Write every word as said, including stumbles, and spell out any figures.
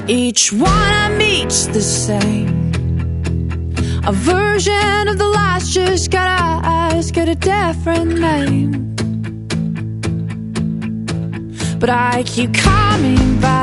Each one I meet's the same, a version of the last, just gotta ask it a different name. But I keep coming back